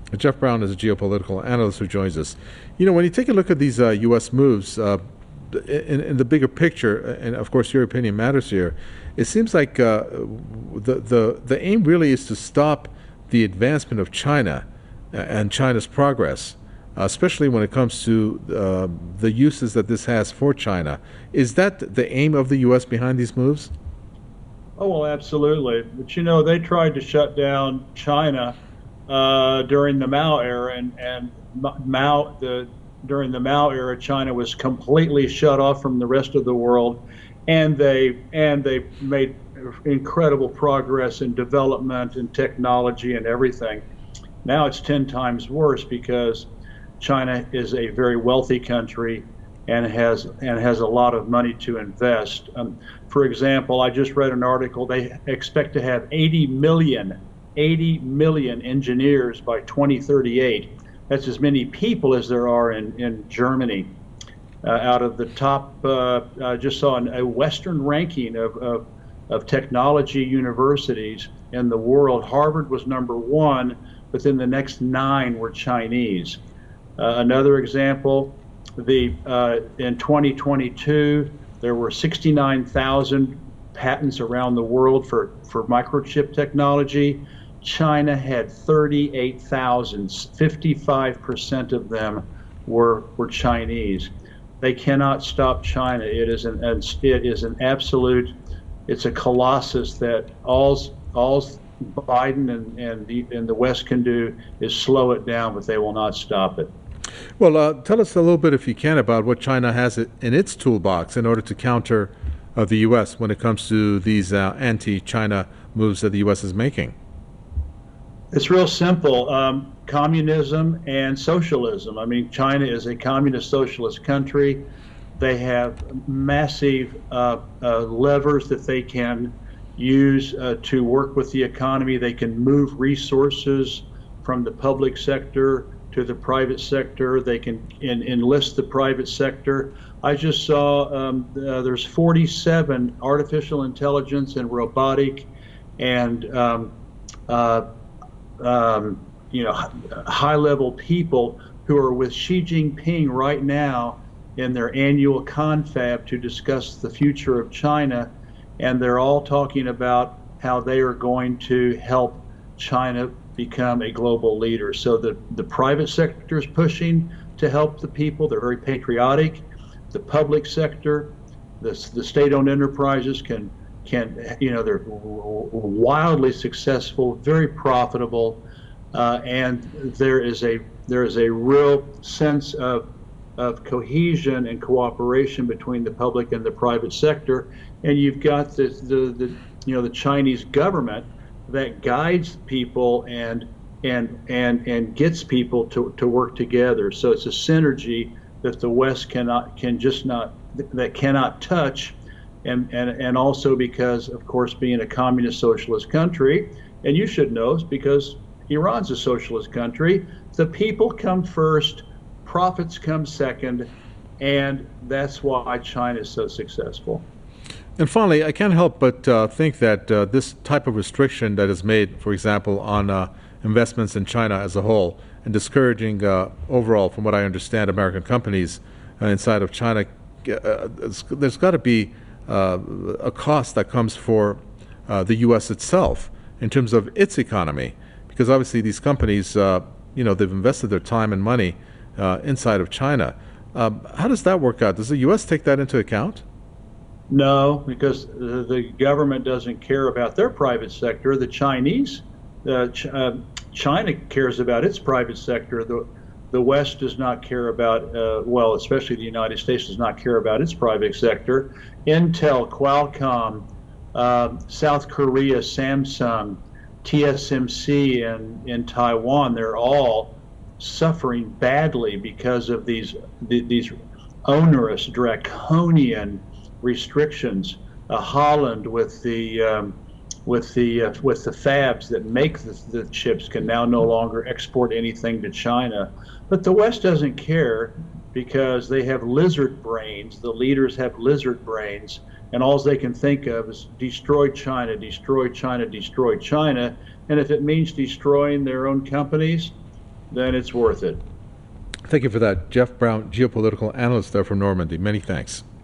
Jeff Brown is a geopolitical analyst who joins us. When you take a look at these U.S. moves, in the bigger picture, and of course your opinion matters here, it seems like the aim really is to stop the advancement of China and China's progress, especially when it comes to the uses that this has for China. Is that the aim of the U.S. behind these moves? Oh, well, absolutely. But they tried to shut down China during the Mao era, and during the Mao era, China was completely shut off from the rest of the world, and they made incredible progress in development and technology and everything. Now it's 10 times worse because China is a very wealthy country and has a lot of money to invest. For example, I just read an article. They expect to have 80 million engineers by 2038. That's as many people as there are in Germany. Out of the top, I just saw a Western ranking of technology universities in the world. Harvard was number one, but then the next 9 were Chinese. Another example, in 2022, there were 69,000 patents around the world for microchip technology. China had 38,000. 55% of them were Chinese. They cannot stop China. It is an absolute. It's a colossus that all Biden and the West can do is slow it down, but they will not stop it. Well, tell us a little bit, if you can, about what China has in its toolbox in order to counter the U.S. when it comes to these anti-China moves that the U.S. is making. It's real simple. Communism and socialism. I mean, China is a communist socialist country. They have massive levers that they can use to work with the economy. They can move resources from the public sector to the private sector. They can enlist the private sector. I just saw there's 47 artificial intelligence and robotic and high-level people who are with Xi Jinping right now in their annual confab to discuss the future of China, and they're all talking about how they are going to help China become a global leader. So the private sector is pushing to help the people. They're very patriotic. The public sector, the state-owned enterprises can they're wildly successful, very profitable, and there is a real sense of cohesion and cooperation between the public and the private sector. And you've got the Chinese government that guides people and gets people to work together. So it's a synergy that the West cannot touch, and also because, of course, being a communist socialist country, and you should know, because Iran's a socialist country, the people come first, profits come second, and that's why China is so successful. And finally, I can't help but think that this type of restriction that is made, for example, on investments in China as a whole, and discouraging overall, from what I understand, American companies inside of China, there's got to be a cost that comes for the U.S. itself in terms of its economy, because obviously these companies, they've invested their time and money inside of China. How does that work out? Does the U.S. take that into account? No, because the government doesn't care about their private sector. The Chinese, China cares about its private sector. The West does not care about, especially the United States does not care about its private sector. Intel, Qualcomm, South Korea, Samsung, TSMC in Taiwan, they're all suffering badly because of these onerous, draconian restrictions. Holland with the fabs that make the chips can now no longer export anything to China. But the West doesn't care because they have lizard brains. The leaders have lizard brains, and all they can think of is destroy China, destroy China, destroy China. And if it means destroying their own companies, then it's worth it. Thank you for that. Jeff Brown, geopolitical analyst there from Normandy. Many thanks.